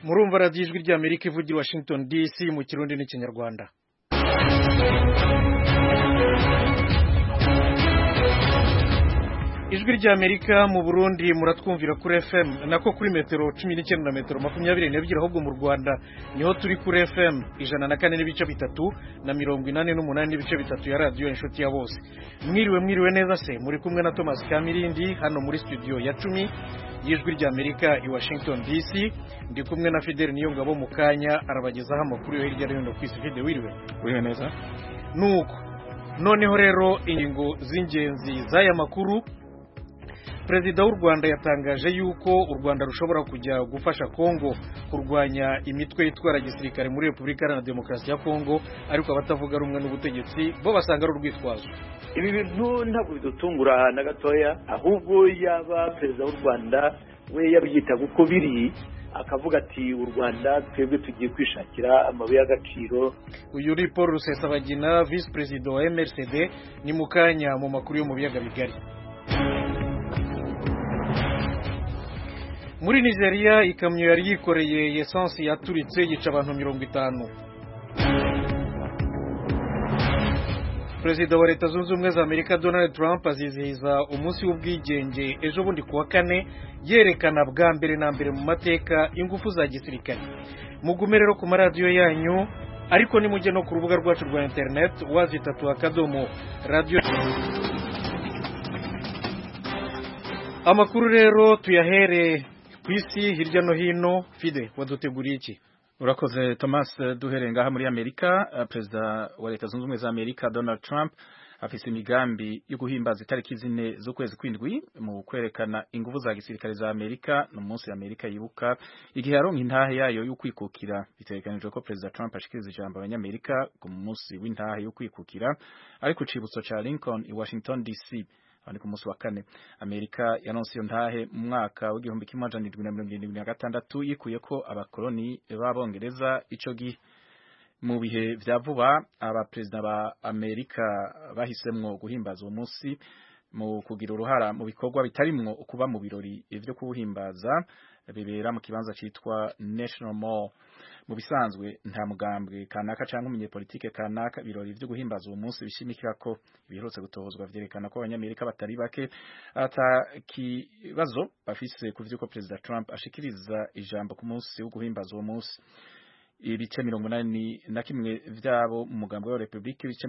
murumva radiyo ijwi ry'Amerika ivugira i Washington DC mu kirundi n'ikinyarwanda. Ijwi ry'Amerika mu Burundi muratwumvira kuri FM nako kuri metero 19 na metero 22 ahubwo mu Rwanda niho turi kuri FM 104 n'ibice bitatu na 88 n'ibice bitatu ya radio inshuti ya bose. Mwiriwe neza se muri kumwe na Thomas Kamirindi hano muri studio ya 10 y'Ijwi ry'Amerika i Washington DC, ndi kumwe na Fidel Niyongabo mu kanya arabagezaho amakuru yo hirya no hino ku isi. Fidel wiriwe neza. Nuko noneho rero ingingo z'ingenzi z'aya makuru. Perezida w'u Rwanda yatangaje yuko u Rwanda rushobora kujya gufasha Kongo kurwanya imitwe itwara gisirikare muri Repubulika Iharanira Demokarasi ya Kongo, ariko abatavuga rumwe n'ubutegetsi bo basanga ari urwitwazo. Ibi bintu ntabwo bidutungura na gatoya, ahubwo yaba perezida w'u Rwanda we yabyita uko biri, akavuga ati u Rwanda twebwe tugiye kwishakira amabuye y'agaciro. Uyu ni Paul Rusesabagina, vice president wa MRCD, ni mukanya mu makuru yo mu biyaga bigari. Muri Nigeria ikamyo yari yikoreye essence yaturitse yica abantu 50. Perezida wa Leta Zunze Ubumwe za Amerika Donald Trump azizihiza umunsi w'ubwigenge ejo bundi kuwa kane, yerekana bwa mbere na mbere mu mateka ingufu za gisirikare. Mugume rero ku maradiyo yanyu, ariko nimujye no ku rubuga rwacu rwa internet wazitatu.radio. Amakuru rero tuyahere kwisi hirya no hino. Fide waduteguriye iki? Urakoze Thomas. Duhereye ngaha muri Amerika, perezida wa Leta Zunze Ubumwe za Amerika Donald Trump afise imigambi yo guhimbaza itariki 4 z'ukwezi kw'indwi mu kwerekana ingufu za gisirikare za Amerika no munsi Amerika yibuka igihe yaronka intahe yayo yo kwikukira. Bitegekanijwe ko perezida Trump ashikiriza ijambo abanyamerika ku munsi w'intahe yo kwikukira ari ku cibutso ca Lincoln i Washington DC. Ku munsi wa kane Amerika yanonse iyo ntahe mu mwaka w'igihumbi kimwe amajana 1776 yikuye ko abakoloni b'Abongereza ico gihe. Mu bihe vya vuba abaperezida ba Amerika bahisemwo guhimbaza uwo munsi mu kugira uruhara mu bikorwa bitarimwo kuba mu birori ivyo kuwuhimbaza bibera mu kibanza citwa National Mall. Mu bisanzwe nta mugambwe kanaka canke umunyepolitike kanaka birori vyo guhimbaza uwo munsi bishimikira ko. Ibiherutse gutohozwa vyerekana ko abanyamerika batari bake ata kibazo bafise ku vyuko perezida Trump ashikiriza ijambo ku munsi wo guhimbaza uwo munsi. Ibice 81 vyabo mu mugambwe wa Republika, ibice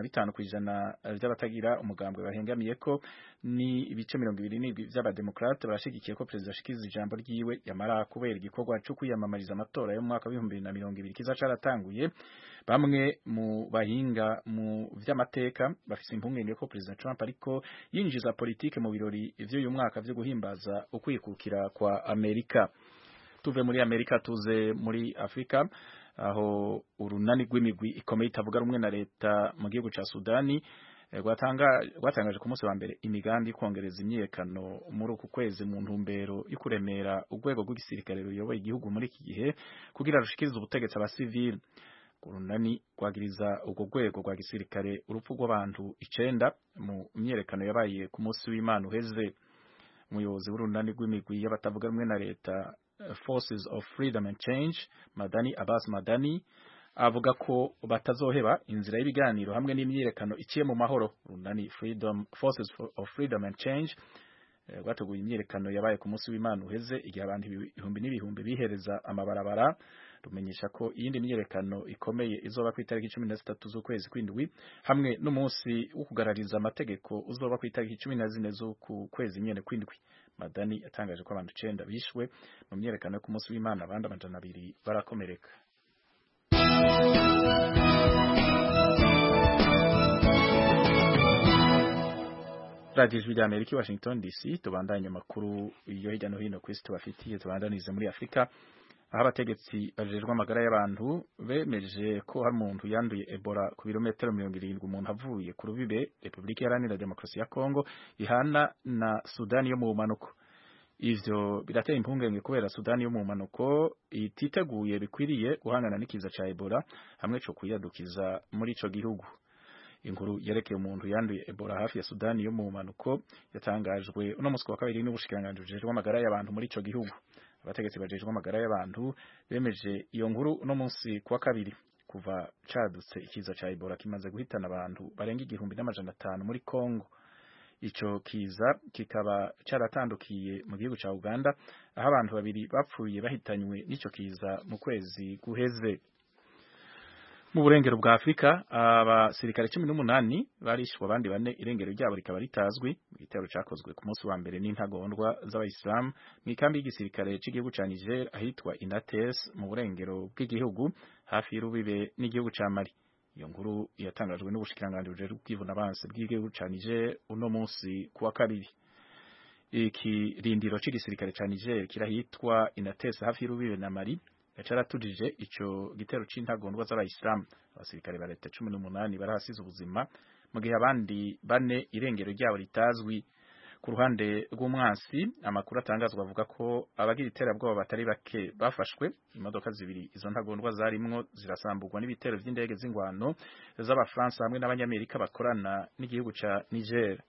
55% vy'abatagira umugambwe bahengamiye ko, ni ibice 27 vy'abademokrate barashigikiye ko perezida ashikiriza ijambo ryiwe. Yamara kubera igikorwa cyo kwiyamamariza amatora yo mu mwaka wa 2020 kiza caratanguye, bamwe mu bahinga mu vy'amateka bafise impungenge ko perezida Trump ariko yinjiza politike mu birori vy'uyu mwaka vyo guhimbaza ukwikukira kwa Amerika. Tuve muri Amerika tuze muri Afrika, aho urunani rw'imigwi ikomeye itavuga rumwe na leta mu gihugu ca Sudani rwatangaje ku munsi wa mbere imigambi kongereza imyiyerekano muri uku kwezi mu ntumbero yo kuremera urwego rw'igisirikare ruyoboye igihugu muri iki gihe kugira rushikirize ubutegetsi abasivili. Urunani rwagiriza urwo rwego rwa gisirikare urupfu rw'abantu 9 mu myiyerekano yabaye ku munsi w'Imana uheze. Umuyobozi w'urunani rw'imigwi y'abatavuga rumwe na leta Forces of Freedom and Change, Madani Abbas Madani, avuga ko batazoheba inzira y'ibiganiro hamwe n'imyiyerekano iciye mu mahoro. Urunani Forces of Freedom and Change rwateguye imyiyerekano yabaye ku munsi w'Imana uheze igihe abantu ibihumbi n'ibihumbi bihereza amabarabara. Rumenyesha ko iyindi myiyerekano ikomeye izoba ku itariki 13 z'ukwezi kw'indwi hamwe n'umunsi wo kugarariza amategeko uzoba ku itariki 14 z'uku kwezi nyene kw'indwi. Madani yatangaje ko abantu 9 bishwe mu myiyerekano yo ku munsi w'Imana, abandi 200 barakomereka. Radio Ijwi ry'Amerika Washington DC, tubandanye makuru yo hirya no hino kw'isi tubafitiye. Tubandanize muri Afrika, aho abategetsi bajejwe amagara y'abantu bemeje ko hari umuntu yanduye Ebola ku birometero 70 umuntu avuye ku rubibe Repubulika Iharanira Demokarasi ya Kongo ihana na Sudani yo mu bumanuko. Ivyo birateye impungenge kubera Sudani yo mu bumanuko ititeguye bikwiriye guhangana n'ikiza ca Ebola hamwe cyo kuyadukiza muri ico gihugu. inkuru yerekeye umuntu yanduye Ebola hafi ya Sudani yo mu manuko yatangajwe uno munsi wa kabiri n'ubushikiranganji bujejwe amagara y'abantu muri ico gihugu. Abategetsi bajejwe amagara y'abantu bemeje iyo nkuru uno munsi wa kabiri. Kuva cadutse ikiza ca Ebola kimaze guhitana abantu barenga 1,500 muri Kongo. Ico kiza kikaba caratandukiye mu gihugu ca Uganda aho abantu babiri bapfuye bahitanywe n'ico kiza mu kwezi guheze. Mu burengero bwa Afrika abasirikare 18 barishwe abandi bane irengero ryabo rikaba ritazwi. Igitero cakozwe ku munsi wa mbere n'intagondwa z'abayisilamu mu ikambi y'igisirikare c'igihugu ca Niger ahitwa Inates mu burengero bw'igihugu hafi y'urubibe n'igihugu ca Mali. Iyo nkuru yatangajwe n'ubushikiranganji bujejwe kwivuna abansi bw'igihugu ca Niger uno munsi kuwa kabiri. Ikirindiro c'igisirikare ca Niger kirahitwa Inates hafi y'urubibe na Mali yacaratujije ico gitero c'intagondwa z'abayisilamu. Abasirikare ba leta 18 barahasize ubuzima mu gihe abandi bane irengero ryabo ritazwi. Ku ruhande rw'umwansi amakuru atangazwa avuga ko abagira iterabwoba batari bake bafashwe. Imodoka zibiri izo ntagondwa zarimwo zirasamburwa n'ibitero vy'indege z'ingwano z'abafaransa hamwe n'abanyamerika bakorana n'igihugu ca Niger.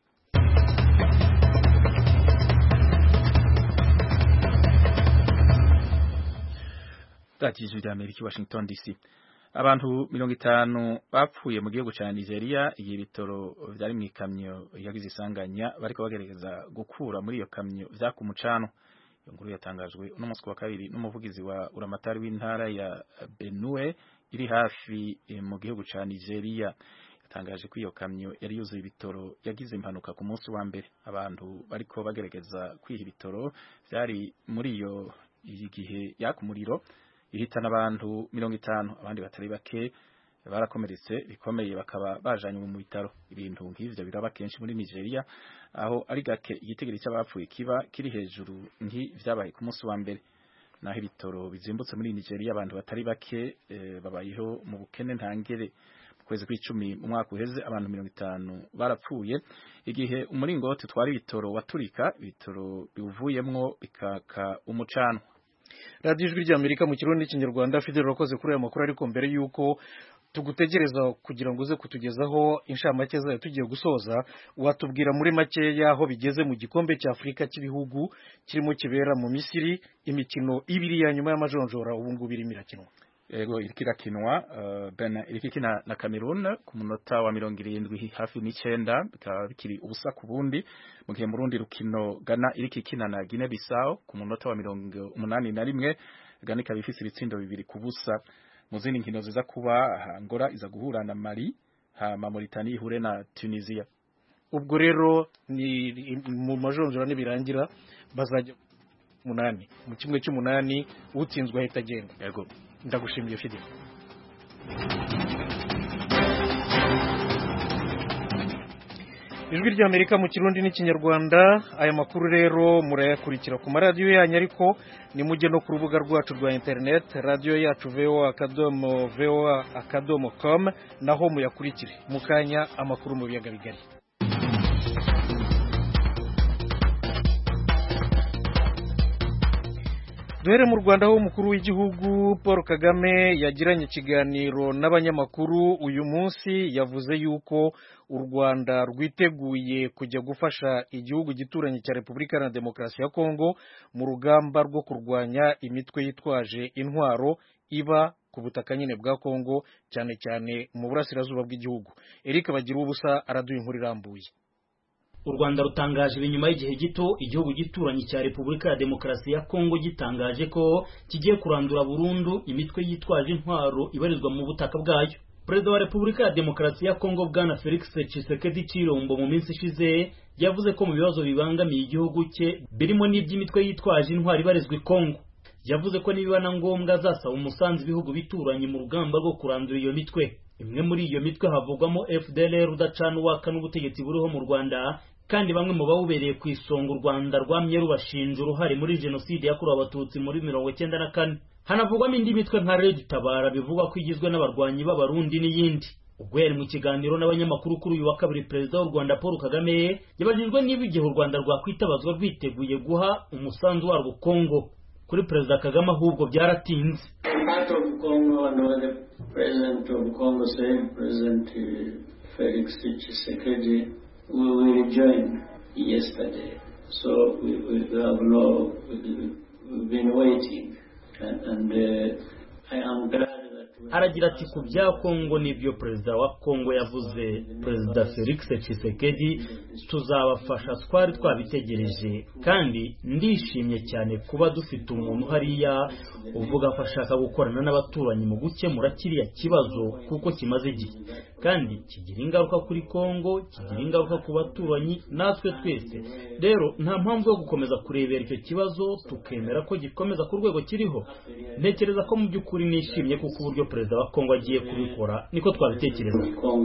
Ijwi rya Amerika, Washington DC. Abantu 50 bapfuye mu gihugu ca Nigeria igihe ibitoro vyari mu ikamyo yagize isanganya bariko bagerageza gukura muri iyo kamyo vyakumucano. Iyo nkuru yatangajwe uno munsi wa kabiri n'umuvugizi wa uramatari w'intara ya Benue iri hafi mu gihugu ca Nigeria. Yatangaje ko iyo kamyo yari yuzuye ibitoro yagize impanuka ku munsi wa mbere. Abantu bariko bagerageza kwiha ibitoro vyari muri iyo igihe yakumuriro ihitana abantu 50 abandi batari bake barakomeretse bikomeye bakaba bajanywe mu bitaro. Ibintu nk'ivyo biraba kenshi muri Nigeria aho ari gake igitigiri cy'abapfuye kiba kiri hejuru vyabaye ku munsi wa mbere. Naho ibitoro bizimbutse muri Nigeria abantu batari bake babayeho mu bukene ntangere. Mu kwezi kw'icumi mu mwaka uheze abantu 50 barapfuye igihe umuringoti twari ibitoro waturika ibitoro biwuvuyemwo bikaka umucano. Radio Ijwi ry'Amerika mu Kirundi n'Ikinyarwanda. Fidel Rokoze kuri aya makuru, ariko mbere yuko tugutegereza kugira ngo uze kutugezaho inshamake zayo tugiye gusoza, watubwira muri make yaho bigeze mu gikombe cya Afrika cy'ibihugu kirimo kibera mu Misiri, imikino ibiri ya nyuma y'amajonjora ubu ngubu irimo irakinwa. Ego irikirakinwa Benin irikina na Cameroon ku munota wa 70 hafi n'icenda bikaba bikiri ubusa ku bundi. Mu gihe mu rundi rukino Ghana irikikina na Guinea Bissau ku munota wa 81 Ghana ikaba ifise ibitsindo 2 ku busa. Mu zindi nkino ziza kuba Angola iza guhura na Mali, hama Mauritania ihure na Tunisia. Ubwo rero ni mu majonjora nibirangira bazajya munani mu kimwe cy'umunani utsinzwe ahita agenda. Yego ndagushimiye Fidel. Ijwi ry'Amerika mu Kirundi n'Ikinyarwanda. Aya makuru rero murayakurikira ku maradiyo yanyu, ariko nimujye no ku rubuga rwacu rwa internet radio yacu voa.com naho muyakurikire mu kanya amakuru mu biyaga bigari. Duhere mu Rwanda aho umukuru w'igihugu Paul Kagame yagiranye ikiganiro n'abanyamakuru uyu munsi. Yavuze yuko u Rwanda rwiteguye kujya gufasha igihugu gituranye cya Repubulika Iharanira Demokarasi ya Kongo mu rugamba rwo kurwanya imitwe yitwaje intwaro iba ku butaka nyine bwa Kongo, cyane cyane mu burasirazuba bw'igihugu. Eric Bagira ubusa araduha inkuru irambuye. U Rwanda rutangaje ibinyuma y'igihe gito igihugu gituranye cya Repubulika ya Demokarasi ya Kongo gitangaje ko kigiye kurandura burundu imitwe yitwaje intwaro ibarizwa mu butaka bwayo. Perezida wa Repubulika ya Demokarasi ya Kongo Bwana Felix Tshisekedi Tshilombo mu minsi ishize yavuze ko mu bibazo bibangamiye igihugu cye birimo n'iby'imitwe yitwaje intwaro ibarizwa i Kongo. Yavuze ko nibiba na ngombwa azasaba umusanzu ibihugu bituranye mu rugamba rwo kurandura iyo mitwe. Imwe muri iyo mitwe havugwamo FDLR udacana uwaka n'ubutegetsi buriho mu Rwanda, kandi bamwe mu bawubereye ku isonga u Rwanda rwamye rubashinja uruhare muri jenoside yakorewe abatutsi muri 1994. Hanavugwamo indi mitwe nka Red Tabara bivugwa ko igizwe n'abarwanyi b'abarundi n'iyindi. Ubwo yari mu kiganiro n'abanyamakuru kuri uyu wa kabiri, Perezida w'u Rwanda Paul Kagame yabajijwe niba igihe u Rwanda rwakwitabazwa rwiteguye guha umusanzu warwo Kongo. Kuri Perezida Kagame ahubwo byaratinze. Felix Tshisekedi will rejoin yesterday. So we've been waiting, and I am glad. Aragira ati ku bya Kongo n'ibyo perezida wa Kongo yavuze, perezida Felix Tshisekedi tuzabafasha, twari twabitegereje, kandi ndishimye cyane kuba dufite umuntu hariya uvuga ko ashaka gukorana n'abaturanyi mu gukemura kiriya kibazo, kuko kimaze igihe kandi kigira ingaruka kuri Kongo, kigira ingaruka ku baturanyi natwe twese. Rero nta mpamvu yo gukomeza kurebera icyo kibazo tukemera ko gikomeza ku rwego kiriho. Ntekereza ko mu by'ukuri nishimye kuko uburyo perezida wa Kongo agiye kubikora niko twabitekereza.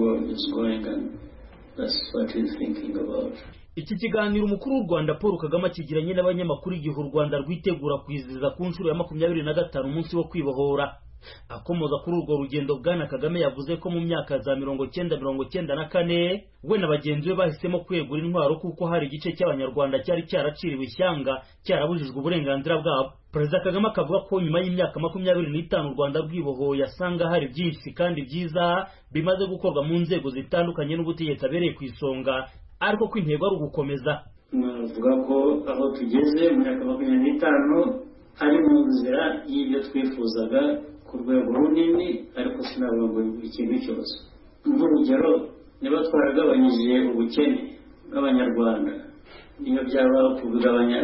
Iki kiganiro umukuru w'u Rwanda Paul Kagame akigiranye n'abanyamakuru igihe u Rwanda rwitegura kwizihiza ku nshuro ya 25 umunsi wo kwibohora. Akomoza kuri urwo rugendo, Bwana Kagame yavuze ko mu myaka za 1994 we na bagenzi be bahisemo kwegura intwaro kuko hari igice cy'abanyarwanda cyari cyaraciriwe ishyanga, cyarabujijwe uburenganzira bwabo. Perezida Kagame akavuga ko nyuma y'imyaka 25 u Rwanda rwibohoye yasanga hari byinshi kandi byiza bimaze gukorwa mu nzego zitandukanye n'ubutegetsi abereye ku isonga, ariko ko intego ari ugukomeza. Navuga ko aho tugeze mu myaka 25 ari mu nzira y'ibyo twifuzaga ku rwego runini, ariko sinavuga ngo ikintu cyose. Nk'urugero, niba twaragabanyije ubukene bw'abanyarwanda, niyo byaba kugabanya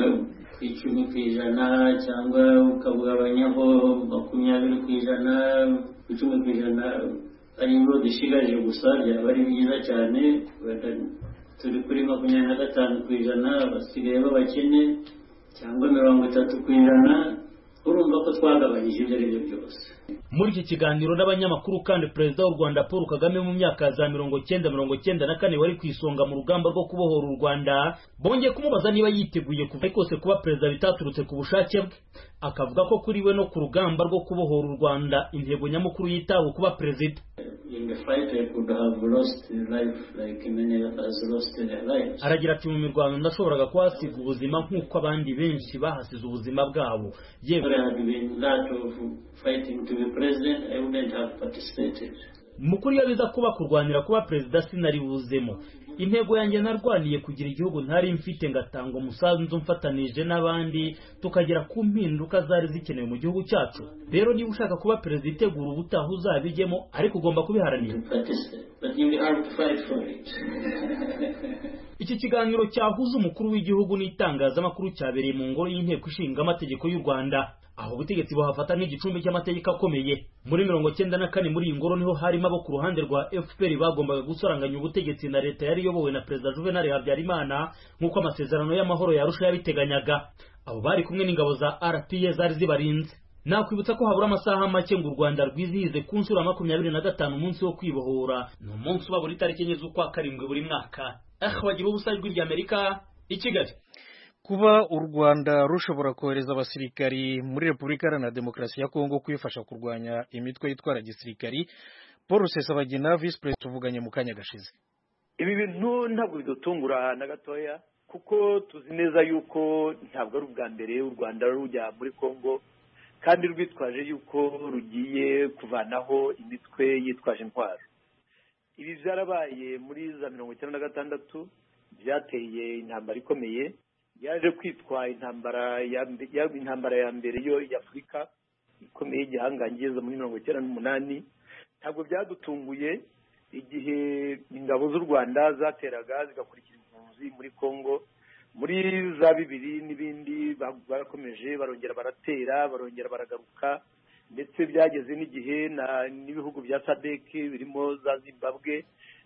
10% cyangwa ukabugabanyaho 20%, 10% ari ngo dushigaje gusa, byaba ari byiza cyane. Turi kuri 25%, basigaye b'abakene, cyangwa 30%, urumva ko twagabanyije ibyo aribyo byose. Muri iki kiganiro n'abanyamakuru kandi perezida w'u Rwanda Paul Kagame mu myaka za 1994 wari ku isonga mu rugamba rwo kubohora u Rwanda, bongeye kumubaza niba yiteguye kuva kose kuba perezida bitaturutse ku bushake bwe. Akavuga ko kuri we no ku rugamba rwo kubohora u Rwanda intego nyamukuru yitaho kuba perezida. Aragira ati mu mirwano ndashoboraga kuhasiga ubuzima nk'uko abandi benshi bahasize ubuzima bwabo. Mukuru yabiza kuba kurwanira kuba perezida sinaribuzemo. Intego yanjye narwaniye kugira igihugu ntari mfite, ngatanga umusanzu mfatanije n'abandi tukagera ku mpinduka zari zikenewe mu gihugu cyacu. Rero niba ushaka kuba perezida itegura ubutaha uzabijyemo, ariko ugomba kubiharanira. Iki kiganiro cyahuza umukuru w'igihugu n'itangazamakuru cyabereye mu ngoro y'inteko ishinga amategeko y'u Rwanda, aho ubutegetsi buhafata nk'igicumbi cy'amategeko akomeye. Muri 1994 muri iyi ngoro niho harimo abo ku ruhande rwa FPR bagombaga gusaranganya ubutegetsi na leta yari iyobowe na perezida Juvenal Habyarimana nk'uko amasezerano y'amahoro yarusha yabiteganyaga. Abo bari kumwe n'ingabo za RPA zari zibarinze. Nakwibutsa ko habura amasaha make ngo u Rwanda rwizihize ku nshuro 25 umunsi wo kwibohora. Ni umunsi uba buri tariki enye z'ukwa karindwi buri mwaka. Bagira ubusajwi ry'Amerika i Kigali. Kuba u Rwanda rushobora kohereza abasirikari muri Repubulika Iharanira Demokarasi ya Kongo kwifasha kurwanya imitwe yitwara gisirikari, Paul Rusesabagina Vice President tuvuganye mu kanya gashize. Ibi bintu ntabwo bidutungura na gatoya, kuko tuzi neza yuko ntabwo ari ubwa mbere u Rwanda rujya muri Kongo kandi rwitwaje yuko rugiye kuvanaho imitwe yitwaje intwaro. Ibi byarabaye muri za 1996, byateye intambara ikomeye yaje kwitwa intambara ya mbere yo y'Afurika ikomeye igihangangiza muri 1998. Ntabwo byadutunguye igihe ingabo z'u Rwanda zateraga zigakurikira impunzi muri Kongo. Muri za 2000 n'ibindi barakomeje barongera baratera, barongera baragaruka, ndetse byageze n'igihe n'ibihugu bya SADC birimo za Zimbabwe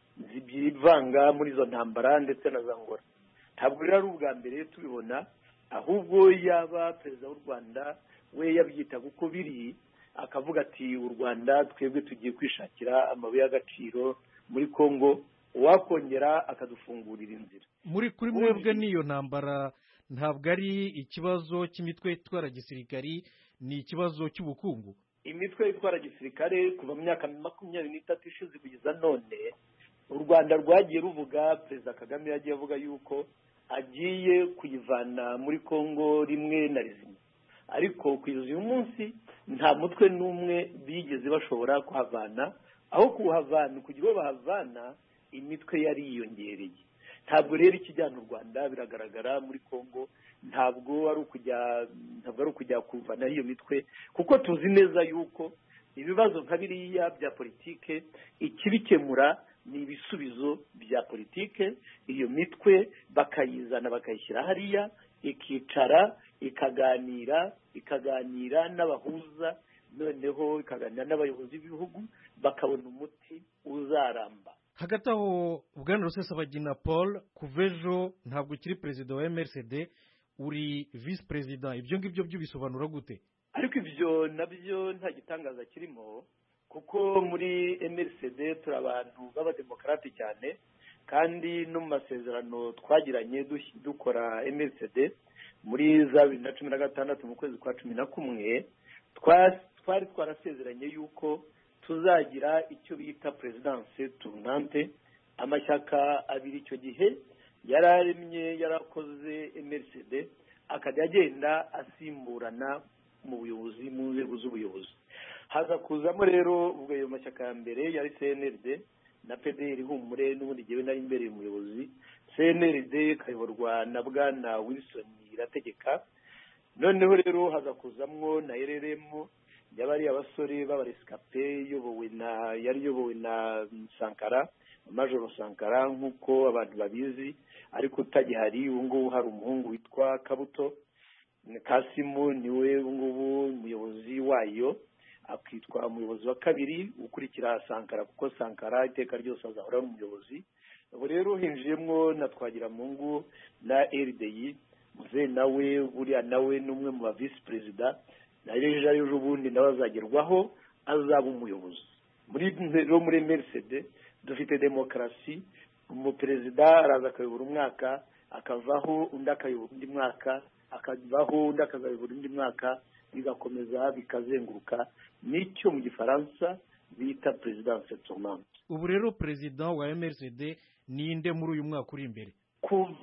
zibivanga muri izo ntambara ndetse na Angola. Ntabwo rero ari ubwa mbere tubibona, ahubwo yaba perezida w'u Rwanda we yabyitaga uko biri, akavuga ati u Rwanda twebwe tugiye kwishakira amabuye y'agaciro muri Kongo, wakongera akadufungurira inzira. Kuri mwebwe n'iyo ntambara ntabwo ari ikibazo cy'imitwe itwara gisirikari, ni ikibazo cy'ubukungu. Imitwe itwara gisirikare kuva mu myaka 23 ishize kugeza none, u Rwanda rwagiye ruvuga, perezida Kagame yagiye avuga yuko agiye kuyivana muri Kongo rimwe na rizima, ariko kugeza uyu munsi nta mutwe n'umwe bigeze bashobora kuhavana. Aho kuhavana kugira ngo bahavana imitwe yari yiyongereye. Ntabwo rero ikijyana u Rwanda biragaragara muri Kongo, ntabwo ari ukujya kuvana iyo mitwe, kuko tuzi neza yuko ibibazo nka biriya bya politike ikibikemura ni ibisubizo bya politike. Iyo mitwe bakayizana bakayishyira hariya ikicara ikaganira n'abahuza, noneho ikaganira n'abayobozi b'ibihugu bakabona umuti uzaramba. Hagati aho Bwana Rusesabagina Paul kuva ejo ntabwo ukiri perezida wa MRCD, uri vice perezida. Ibyo ngibyo byo bisobanura gute? Ariko ibyo nabyo nta gitangaza kirimo, kuko muri MRCD turi abantu b'abademokarate cyane, kandi no mu masezerano twagiranye dukora MRCD muri za 2016 mu kwezi kwa 11 twari twarasezeranye yuko tuzagira icyo bita presidence tournante. Amashyaka abiri icyo gihe yarakoze MRCD akajya agenda asimburana mu buyobozi, mu nzego z'ubuyobozi. Haza kuzamo rero ubwo ayo mashyaka ya mbere yari CNRD na PDR Humure, n'ubundi jyewe nari imbere umuyobozi. CNRD kayoborwa na Bwana Wilson Irategeka, noneho rero haza kuzamwo na RRM yabari abasore b'abarescape yari yobowe na Sankara, Major Sankara nk'uko abantu babizi, ariko utagihari ubu ngubu hari umuhungu witwa Kabuto Kasimu, niwe ubu ngubu umuyobozi wayo, akitwa umuyobozi wa kabiri ukurikira Sankara, kuko Sankara iteka ryose azahora ari umuyobozi. Ubu rero hinjiyemo na Twagiramungu na RDI muze nawe buriya nawe n'umwe mu vice president, na ejo bundi nawe azagerwaho azaba umuyobozi. Muri MRCD dufite demokarasi, umuperezida araza akayobora umwaka akavaho, undi akayobora undi mwaka akavaho, undi akazayobora undi mwaka, bigakomeza bikazenguruka. Nicyo mu Gifaransa bita presidence tournante. Ubu rero perezida wa MRCD ninde muri uyu mwaka uri imbere? Kuva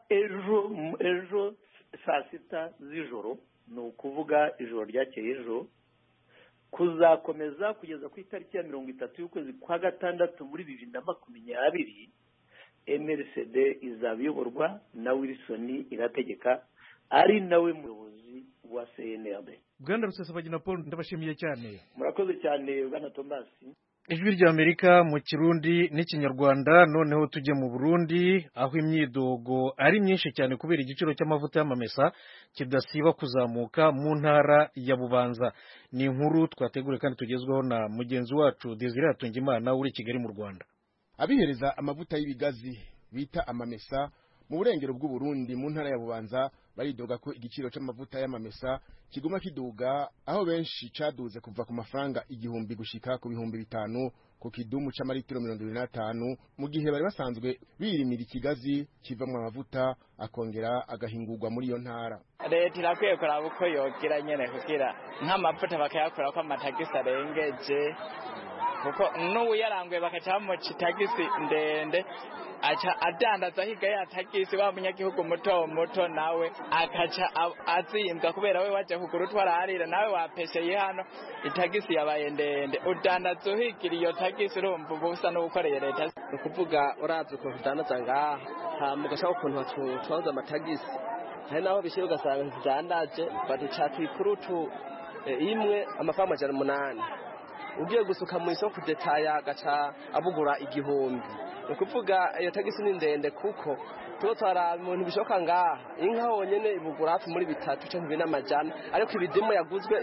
ejo saa 6 z'ijoro, ni ukuvuga ijoro ryakeye ejo, kuzakomeza kugeza ku itariki ya 30 y'ukwezi kwa gatandatu muri 2020, MRCD izaba iyoborwa na Wilson Irategeka, ari nawe muyobozi wa CNRD. Bwana Rusesabagina Paul, ndabashimiye cyane. Murakoze cyane Bwana Thomas. Ijwi ry'Amerika mu Kirundi n'Ikinyarwanda. Noneho tujye mu Burundi, aho imyidogo ari myinshi cyane kubera igiciro cy'amavuta y'amamesa kidasiba kuzamuka mu ntara ya Bubanza. Ni inkuru twategure kandi tugezweho na mugenzi wacu Desire Hatungimana uri Kigali mu Rwanda. Abihereza amavuta y'ibigazi bita amamesa mu burengero bw'u Burundi mu ntara ya Bubanza baridoga ko igiciro cy'amavuta y'amamesa kiguma kiduga, aho benshi caduze kuva ku mafaranga 1000 gushika ku 5000 ku kidumu c'amaritiro 25, mu gihe bari basanzwe birimira ikigazi kivamwe amavuta akongera agahingurwa muri iyo ntara. Leta irakwiye kuraba uko yogira nyene kugira nk'amavuta bakayakora ko amatagisi arengeje, kuko n'ubu yaranguye bakacamuca itagisi ndende aca adandaza higa ya tagisi wa munyagihugu muto nawe akaca azimbwa kubera we waje kugura utwararira nawe wapesheye hano itagisi yabaye ndende, udandaza uhigira iyo tagisi urumva ubusa n'ubukoreye leta. Ukuvuga urazi ukuntu udandaza ngaha hamugashaka ukuntu batwaza amatagisi, hari naho bishyira ugasanga ntidandaje baduca twikurutu imwe amafaranga 800, ugiye gusuka mu isoko detaya gaca abugura 1000. Ukuvuga iyo tagisi ni ndende kuko tutara umuntu bishoka ngaha inka honyene ibugura hafi muri 3 cyangwa 400, ariko ibidimu yaguzwe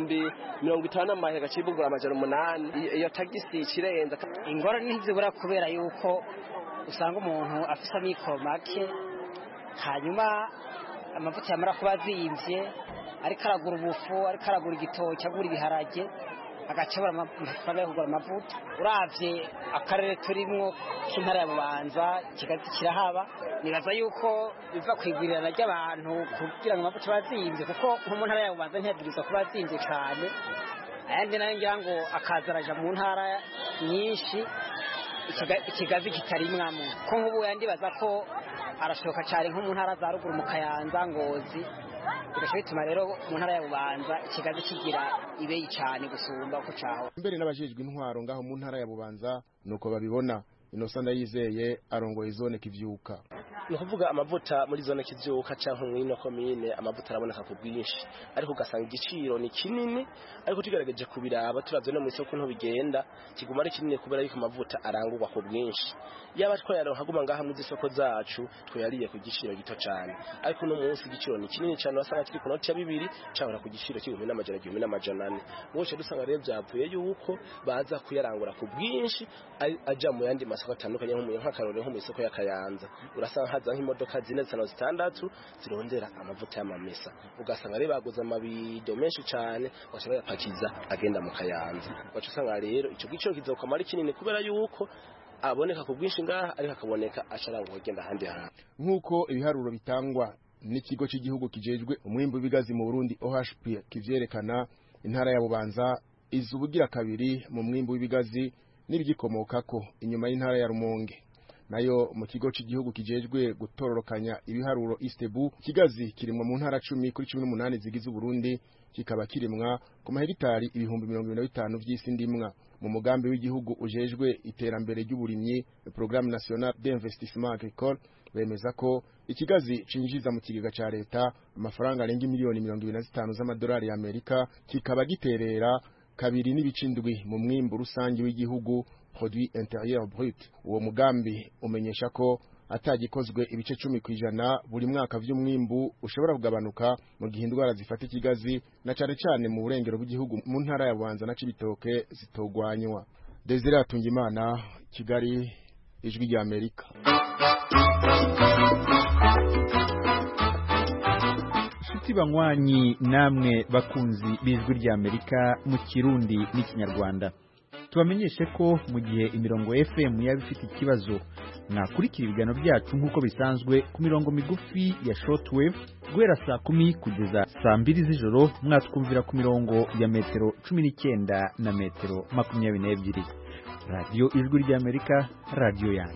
50 amahe gacibugura 800. Iyo tagisi kirenza ingorane ntizibura kubera yuko usanga umuntu afisa mikoro make, hanyuma amavuta yamara kuba azimvye, ariko aragura ubufu, ariko aragura igitoki, agura ibiharage, agacabura amafaranga yo kugura amavuta. Uravye akarere turimwo k'intara ya Bubanza kigazi kirahaba, nibaza yuko biva kwigwirirana ry'abantu kugira ngo amavuta bazimvye, kuko mu ntara ya Bubanza ntiyadiriza kuba azimvye cyane. Ayandi nayo ngira ngo akazaraja mu ntara nyinshi ikigazi kitarimwamo, ko nk'ubu yandibaza ko arashoka cyane nko mu ntara za ruguru mu Kayanza, Ngozi. Bituma rero mu ntara ya Bubanza ikigazi kigira ibeyi cyane gusumba uko caho. Mbere n'abajejwe intwaro ngaho mu ntara ya Bubanza nuko babibona. Innocent Ndayizeye arongoye zone Kivyuka. Ni kuvuga amavuta muri zone Kivyuka canke mwino komine amavuta araboneka ku bwinshi ariko ugasanga igiciro ni kinini ariko tugerageje kubiraba turavye no mu isoko nto bigenda kiguma ari kinini kubera yuko amavuta arangurwa ku bwinshi yaba twayaronka guma ngaha mu isoko zacu twayariye ku giciro gito cyane ariko no munsi igiciro ni kinini cyane wasanga kiri ku noti ya 2 cyangwa ku giciro cy'ibihumbi bose dusanga rero byavuye yuko baza kuyarangura ku bwinshi aja mu yandi masoko atandukanye nk'akarore nko mu isoko ya Kayanza urasanga haza nk'imodoka 4-6 zirondera amavuta y'amamesa ugasanga rero baguza amabido menshi cyane bashobora yapakiza agenda mu Kayanza bacu usanga rero ico giciro kizokoma ari kinini kubera yuko aboneka ku bwinshi ngaha ariko akaboneka asharangwa agenda handi hantu nkuko ibiharuro bitangwa n'ikigo cy'igihugu kijejwe umwimbo w'ibigazi mu Burundi OHP kivyerekana intara ya Bubanza izubugira kabiri mu mwimbo w'ibigazi n'ibigikomokako inyuma y'intara ya Rumonge nayo mu kigo cy'igihugu kijejwe gutororokanya ibiharuro Istebu kigazi kirimwa mu ntara 10 kuri 18 zigize Burundi kikaba kirimwa ku mahegitari ibihumbi 25 vy'isi ndimwa mu mugambi w'igihugu ujejwe iterambere ry'uburimyi Programme National d'Investissement Agricole bemeza ko ikigazi cinjiza mu kigega ca leta amafaranga arenga miliyoni 25 z'amadolari ya Amerika kikaba giterera kabiri n'ibicindwi mu mwimbo rusangi w'igihugu Produit Intérieur Brut uwo mugambi umenyesha ko atagikozwe ibice 10% buri mwaka vy'umwimbu ushobora kugabanuka mu gihe indwara zifata ikigazi na cyane cyane mu burengero bw'igihugu mu ntara ya Bubanza na Cibitoke zitogwanywa. Desire Atungimana, Kigali, Ijwi rya Amerika. Shiti banywanyi namwe bakunzi b'Ijwi rya Amerika mu Kirundi n'Ikinyarwanda. Tubamenyeshe ko mu gihe imirongo FM yabifite ikibazo nakurikira ibiganiro byacu nk'uko bisanzwe ku mirongo migufi ya shortwave guhera saa 10 kugeza saa 2 z'ijoro mwatwumvira ku mirongo ya metero 19 na metero 22. Radio Ijwi rya Amerika, radio yanyu.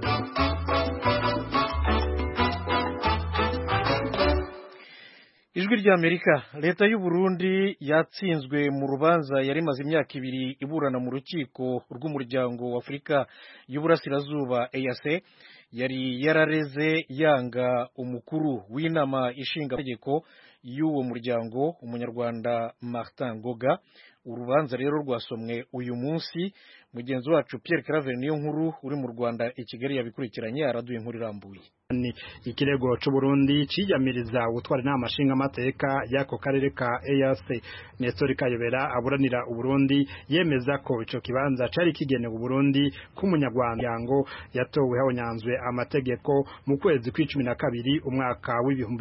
Ijwi rya Amerika, leta y'u Burundi yatsinzwe mu rubanza yari maze imyaka 2 iburana mu rukiko rw'umuryango wa Afrika y'Uburasirazuba EAC yari yarareze yanga umukuru w'inama ishinga amategeko y'uwo muryango umunyarwanda Martin Ngoga. Urubanza rero rwasomwe uyu munsi mugenzi wacu Pierre Claver niyo nkuru uri mu Rwanda i Kigali yabikurikiranye araduye inkuru irambuye. Ni ikirego c'u Burundi cijamiriza gutwara inama nshinga amateka yako karere ka EAC. Nestor Kayobera aburanira u Burundi yemeza ko ico kibanza cari kigenewe u Burundi k'umunyarwanda yango yatowe habonyanzwe amategeko mu kwezi kwa12 umwaka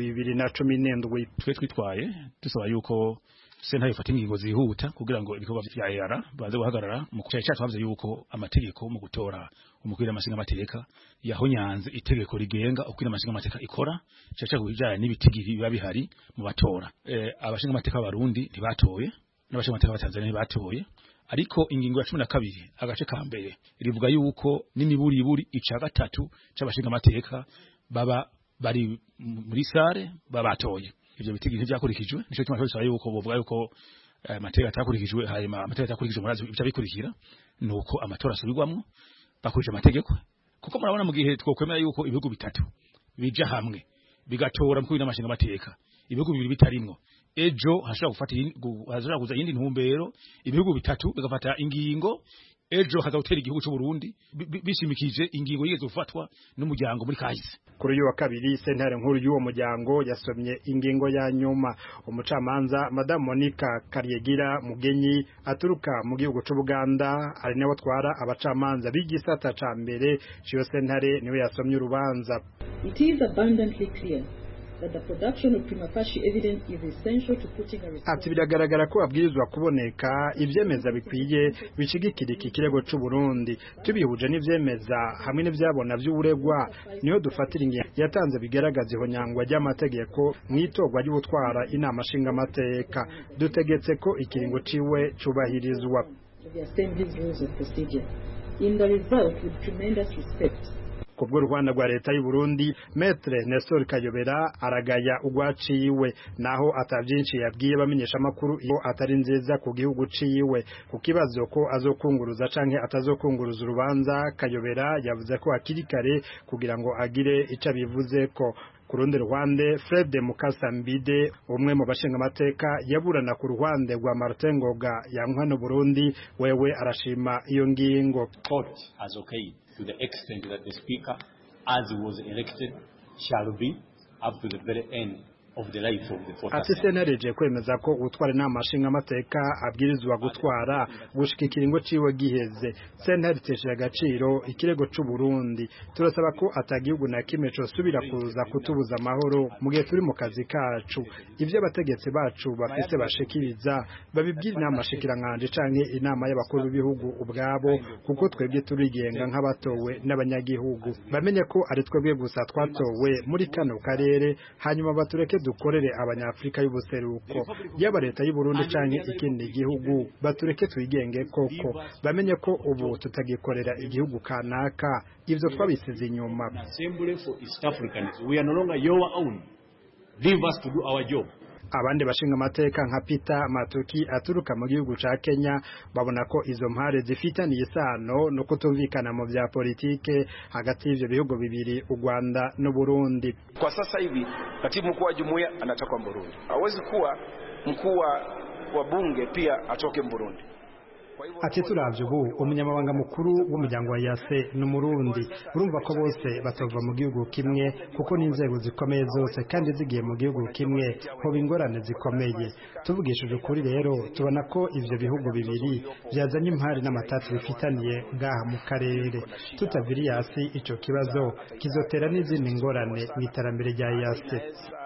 w'2017. Twe twitwaye dusaba yuko senta yifata ingingo zihuta kugira ngo ibikorwa vya EAR baze guhagarara mu cyaje cyatwavuze yuko amategeko mu gutora umukwira amashinga amateka yahonyanze itegeko rigenga ukwira amashinga amateka ikora cyaje kubijanye n'ibitigiri biba bihari mu batora. Abashinga amateka b'Abarundi ntibatoye n'abashinga amateka b'Abatanzania ntibatoye ariko ingingo ya 12 agace ka mbere rivuga yuko n'imiburiburi ica gatatu c'abashinga amateka baba bari muri sare babatoye. Ivyo bitigiri byakurikijwe nico cyuma cyose yuko bovuga yuko amategeko atakurikijwe hanyuma amategeko atakurikijwe murazi ibyo bikurikira nuko amatora asubirwamwo bakurije amategeko kuko murabona mu gihe twokwemera yuko ibihugu bitatu bija hamwe bigatora mu n'amashinga amateka ibihugu bibiri bitarimwo ejo hashobora kuza yindi ntumbero ibihugu bitatu bigafata ingingo ejo hazawutera igihugu cy'u Burundi bishimikije ingingo yigeze gufatwa n'umuryango muri kahise. Kuri uyu wa kabiri sentare nkuru y'uwo muryango yasomye ingingo ya nyuma. Umucamanza Madame Monica Karyegira Mugenyi aturuka mu gihugu cy'u Buganda ari nawe twara abacamanza b'igisata ca mbere cyo sentare niwe yasomye urubanza. It is abundantly clear that the production of prima facie evidence is essential to putting a response. Ati biragaragara ko abwirizwa kuboneka ivyemeza bikwiye bishigikira iki kirego c'u Burundi tubihuje n'ivyemeza hamwe n'ivyabona vy'uburegwa niho dufatira ingingo yatanze bigaragaza ihonyangwa ry'amategeko mwitogwa ry'ubutwara inama nshinga amateka dutegetse ko ikiringo ciwe cubahirizwa. The Assembly's rules of procedure. In the result, with tremendous respect, kubwo Rwanda rwa leta y'u Burundi Maître Nestor Kayobera aragaya ugwaciwe naho atavyinshi yabwiye bamenyesha amakuru iyo atari nziza ku gihugu ciwe ku kibazo ko azokunguruza canke atazokunguruza urubanza Kayobera yavuze ko akiri kare kugira ngo agire ico bivuze ko ku rundi ruhande Fred Mukasambide umwe mu bashinga amateka yaburana ku ruhande rwa Martin Ngoga yankwa no Burundi wewe arashima iyo ngingo. Court has okayed to the extent that the speaker as he was elected shall be up to the very end of the life of the fourth. Ati senareje kwemeza ko utwara n'amashinga amateka abwirizwa gutwara gushika ikiringo ciwe giheze. Senatesha agaciro ikirego c'u Burundi. Turasaba ko atagihugu na kimwe cyo subira kuza kutubuza amahoro mu gihe turi mu kazi kacu. Ivyo abategetsi bacu bafise bashikiriza babibwira inama shikirankanje canke inama y'abakuru b'ibihugu ubwabo kuko twebwe turigenga nk'abatowe n'abanyagihugu. Bamenye ko ari twebwe gusa twatowe muri kano karere hanyuma batureke dukorere abanyafrika y'ubuseruko yaba leta y'u Burundi canke ikindi gihugu batureke twigenge koko bamenye ko ubu tutagikorera igihugu kanaka ivyo twabisize inyuma. Assembly for East Africans, we are no longer your own. Leave us to do our job. Abandi bashinga amateka nka Peter Matuki aturuka mu gihugu ca Kenya babona ko izo mpare zifitaniye isano no kutumvikana mu vya politike hagati y'ivyo bihugu bibiri u Rwanda no Burundi. Kwa sasa hivi katibu mkuu wa jumuiya anatoka Burundi. Hawezi kuwa mkuu wa bunge pia atoke Burundi. Ati turavye ubu umunyamabanga mukuru w'umuryango wa yase n'umurundi urumva ko bose batova mu gihugu kimwe kuko n'inzego zikomeye zose kandi zigiye mu gihugu kimwe ho bingorane zikomeye. Tuvugishije ukuri rero tubona ko ivyo bihugu bibiri byazanye impari n'amatati bifitaniye ngaha mu karere. Tutaviri yasi ico kibazo kizotera n'izindi ngorane mu iterambere rya yase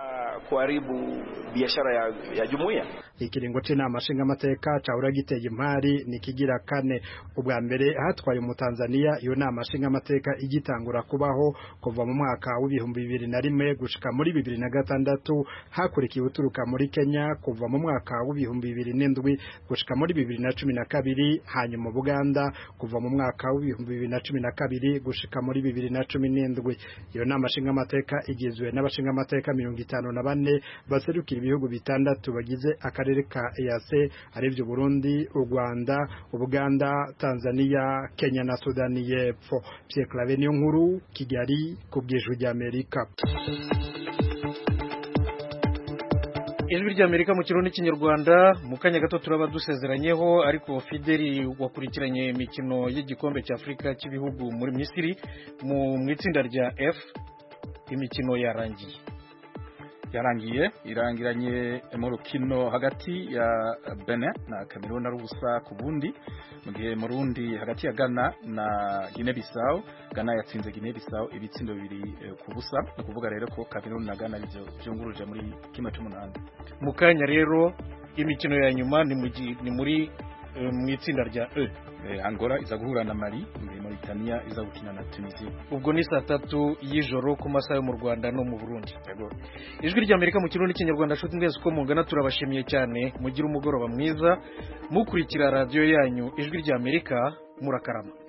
kuharibu biashara ya jumuiya. Ikiringo c'inama nshinga amateka caura giteye impari nikigira kane. Ubwa mbere hatwaye mu Tanzania iyo nama nshinga amateka igitangura kubaho kuva mu mwaka w'2001 gushika muri 2006 hakurikiye uturuka muri Kenya kuva mu mwaka w'2007 gushika muri 2012 hanyuma mu Buganda kuva mu mwaka w'2012 gushika muri 2017. Iyo nama nshinga amateka igizwe n'abashinga amateka 54 baserukira ibihugu bitandatu bagize akarere ka EAC arivyo Burundi, u Rwanda, Uganda, Tanzania, Kenya na Sudani y'Epfo. Pierre Claver niyo nkuru Kigali ku bw'Ijwi ry'Amerika. Ijwi ry'Amerika mu kirundi cy'inyarwanda mu kanya gato turaba dusezeranyeho ariko Fideli wakurikiranye imikino y'igikombe cya Afrika cy'ibihugu muri Misiri mu itsinda rya F imikino irangiranye mu rukino hagati ya Benin na Cameroon ari ubusa ku bundi mu gihe mu rundi hagati ya Ghana na Guinea Bissau. Ghana yatsinze Guinea Bissau ibitsindo bibiri ku busa no kuvuga rero ko Cameroon na Ghana byonguruje muri kimwe cy'umunani. Mu kanya rero imikino ya nyuma ni muri mu itsinda rya E. Angola iza guhura na Mali, Mauritania iza gukina na Tunisia. Ubwo ni 3 y'ijoro ku masaha yo mu Rwanda no mu Burundi. Ijwi ry'Amerika mu kirundi cy'inyarwanda shuti mwese ko mungana turabashimiye cyane mugira umugoroba mwiza mukurikira radio yanyu Ijwi ry'Amerika murakarama.